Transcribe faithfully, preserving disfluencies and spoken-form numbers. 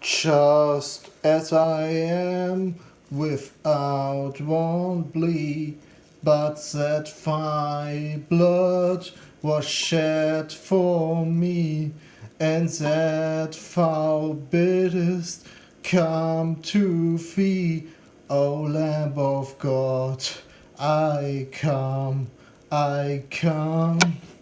Just as I am, without one plea, but that thy blood was shed for me, and that thou biddest come to thee, O Lamb of God. I come, I come.